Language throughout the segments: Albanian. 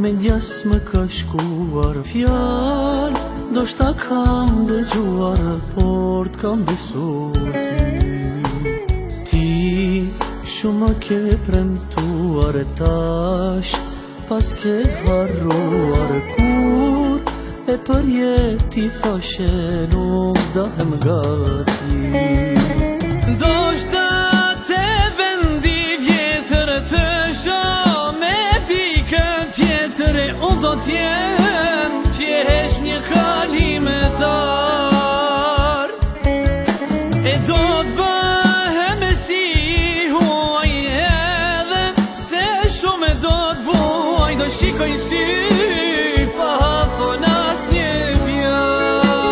Me djas më ka shkuar fjal, do shta kam dëgjuar, por t'kam besuar ty. Ti shumë më ke premtuar e tash, pas ke harruar kur e për jeti thashe nuk dahem gati. Do shta te vendi vjetër të shoh me dikën tjetër e unë do t'jem thjesht një kalimetar. E do t'bëhem si huaj edhe pse shumë e do t'vuaj, do shikoj sy pa thon asnjë fjalë.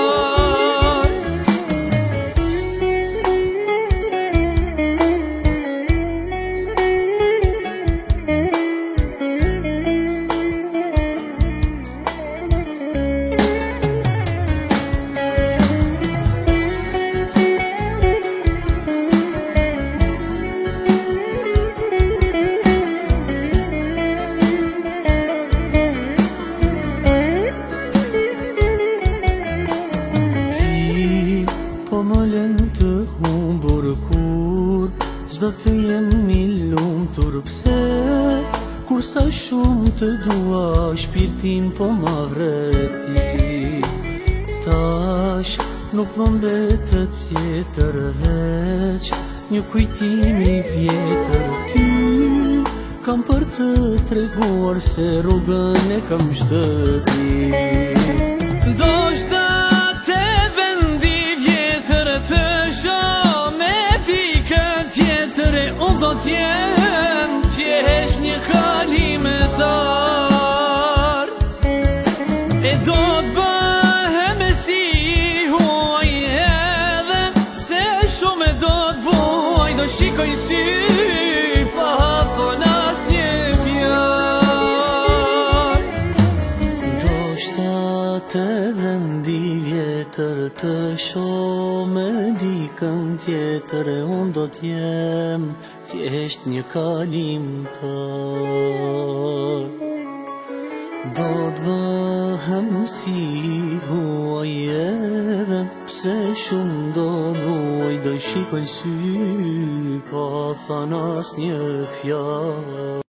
Më lën të humbur kur s'do të jem i lumtur, pse kur sa shumë të dua shpirtin po ma vreti. Tash nuk më mbetet tjetër veç një kujtimi vjetër. Ty kam për të treguar se rrugën e kam shtëpi. Do shta të shoh me dikën tjetër e unë do t'jem thjesht një kalimetar. E do t'bëhem si huaj edhe pse shumë e do t'vuaj, do shikoj sy pa thon asnjë fjalë. Do shta te vendi vjetër të shoh me dikën tjetër e unë do t'jem thjesht një kalimtar. Do t'bëhem si huaj edhe pse shumë do vuaj, do shikoj sy pa thon asnjë fjalë.